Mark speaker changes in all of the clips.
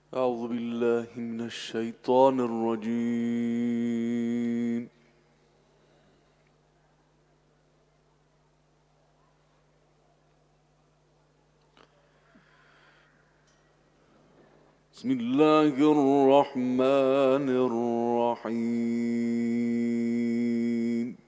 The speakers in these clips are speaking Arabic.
Speaker 1: أعوذ بالله من الشيطان الرجيم. بسم الله الرحمن الرحيم.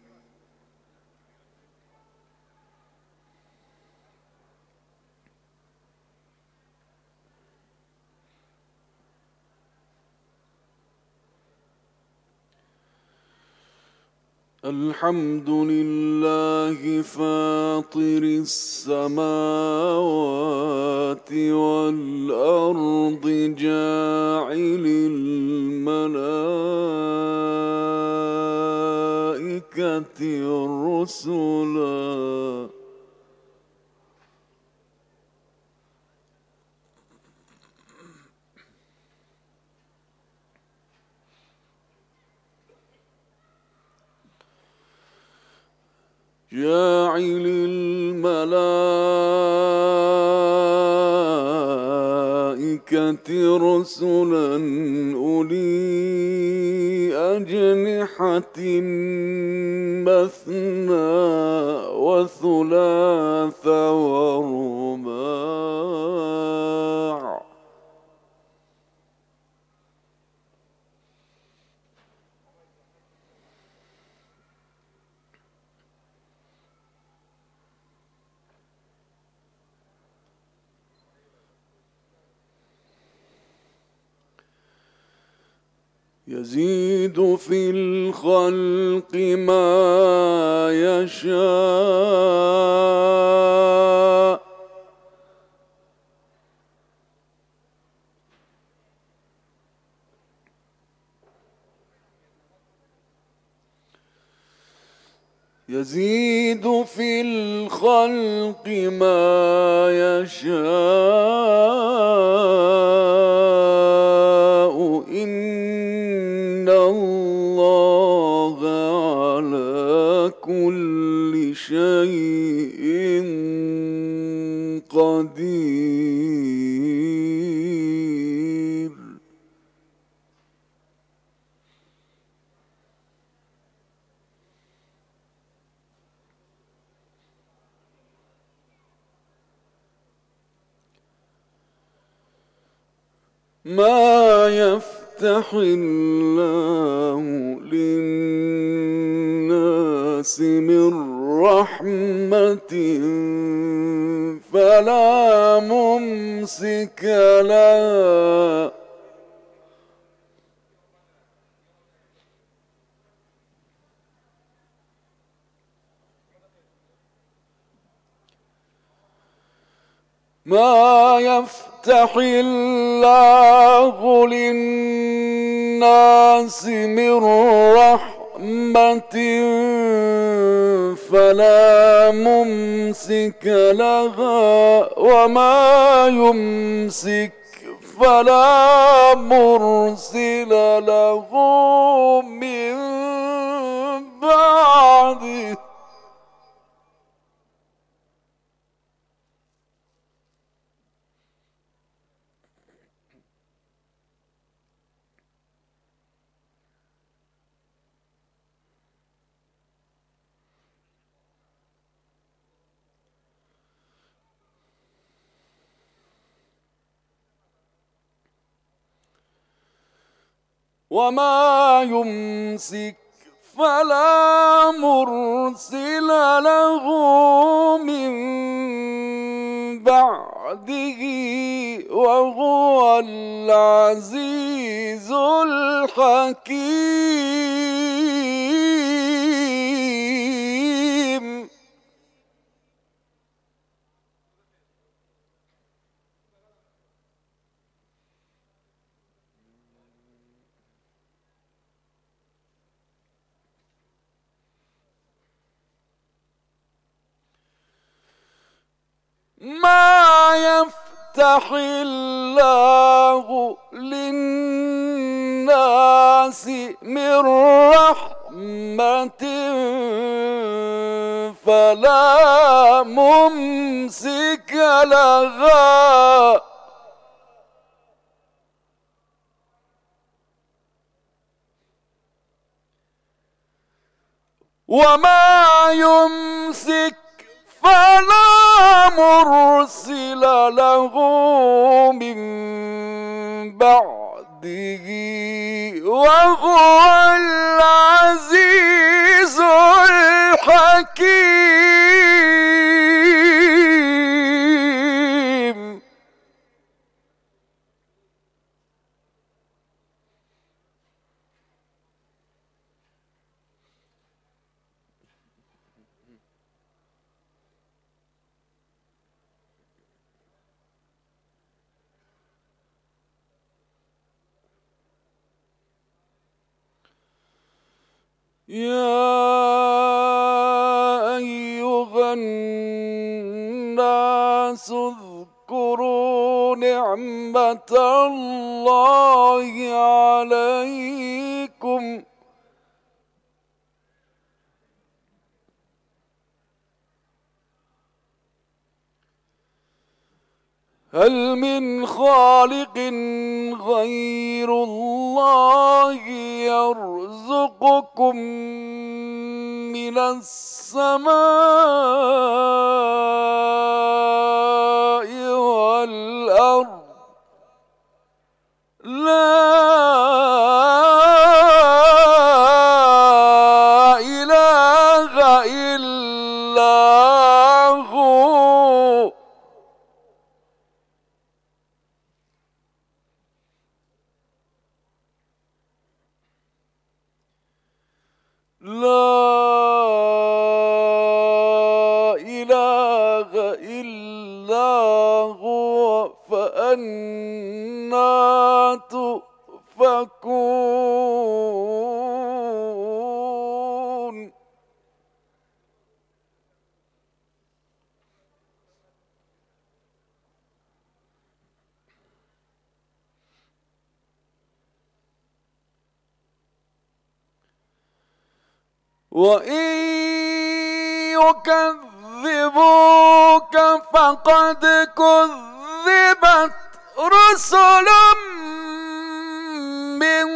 Speaker 1: الحمد لله فاطر السماوات والأرض جاعل الملائكة رسلا جاعل الملائكة رسلا أولي أجنحة مثنى وثلاث ورباع يزيد في الخلق ما يشاء يزيد في الخلق ما يشاء إن الله على كل شيء قدير. ما يفتح الله للناس من رحمة فلا ممسك لها ما يفتح الله للناس من رحمة فلا ممسك لها وما يمسك فلا مرسل له من بعده. وما يمسك فلا مرسل له من بعده وهو العزيز الحكيم. ما يفتح الله للناس من رحمة فلا ممسك لها وما يمسك فلا مرسل له من بعده وهو العزيز الحكيم. يا أيها الناس اذكروا نعمة الله عليكم هل من خالق غير الله يرزقكم من السماء والأرض؟ لا إله إلا هو. لا إله إلا هو فأنى تؤفكون. وإن يكذبوك فقد كذبت رسل من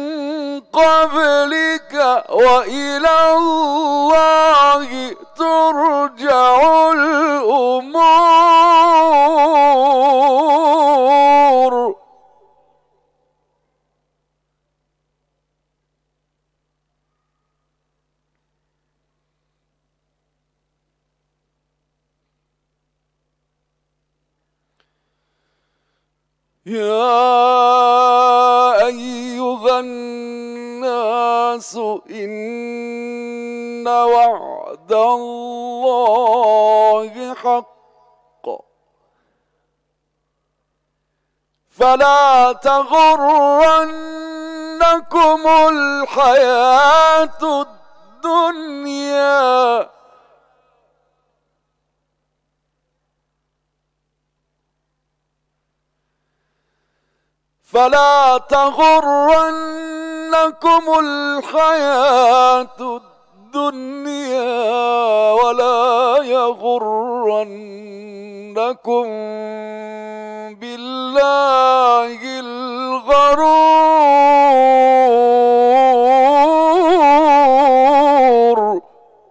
Speaker 1: قبلك وإلى الله ترجع الأمور. يا أيها الناس إن وعد الله حق فلا تغرنكم الحياة الدنيا فلا تغرنكم الحياة الدنيا ولا يغرنكم بالله الغرور.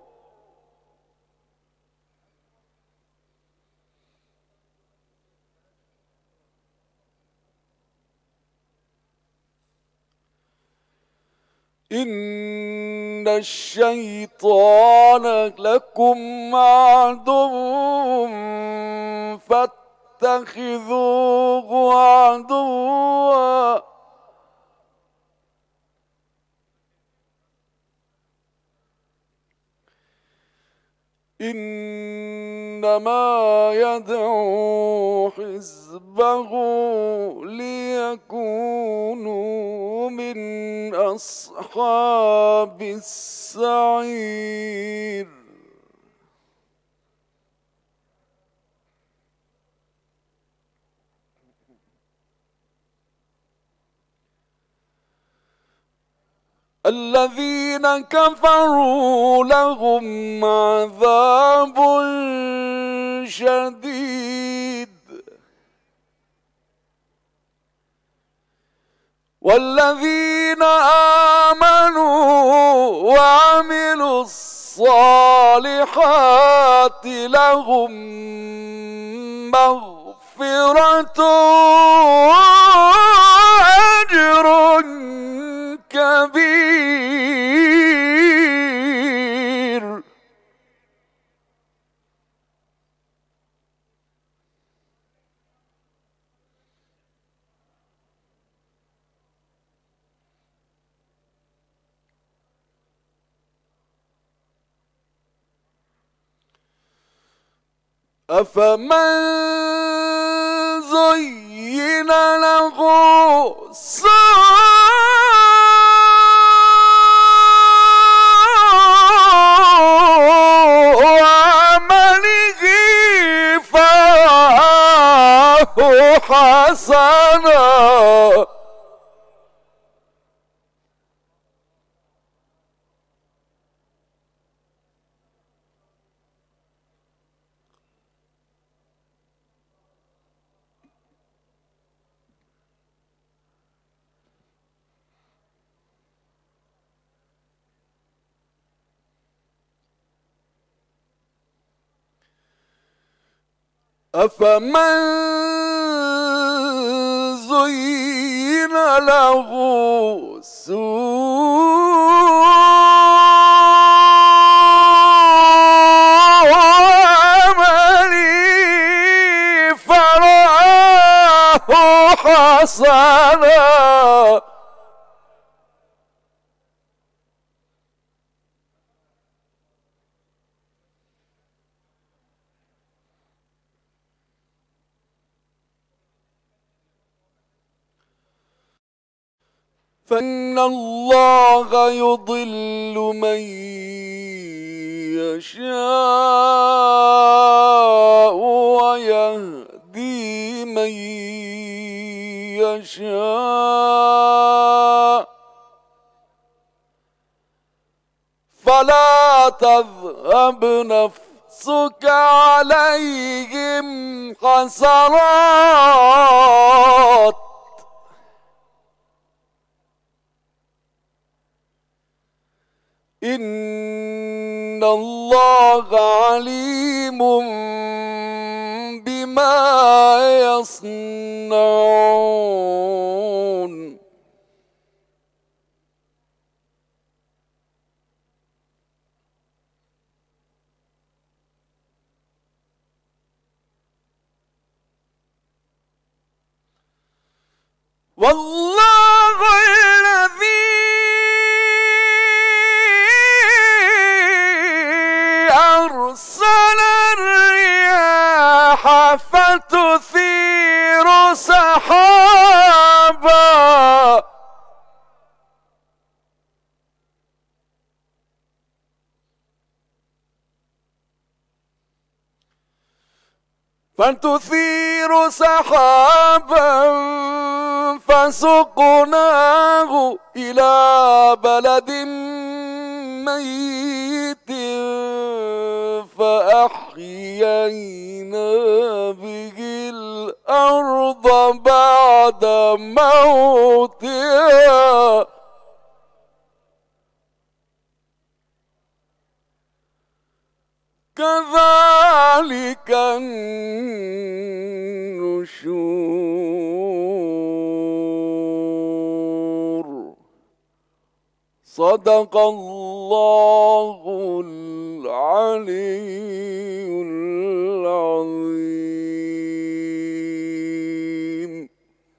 Speaker 1: إن الشيطان لكم عدو فاتخذوه عدوا إنما يدعو حزبه ليكونوا من أصحاب السعير. الذين كفروا لهم عذاب شديد والذين آمنوا وعملوا الصالحات لهم مغفرة وأجر كبير. أفمن زين له سوء عمله فرآه حسنا أفمن زين له سوء عمله فرآه حسنا فإن الله يضل من يشاء ويهدي من يشاء فلا تذهب نفسك عليهم حسرات إن الله عليم بما يصنعون. والله الذي أرسل الرياح فتثير سحابا فسقناه إلى بلد ميت فأحيينا به الأرض بعد موتها كذلك النشور. صدق الله العلي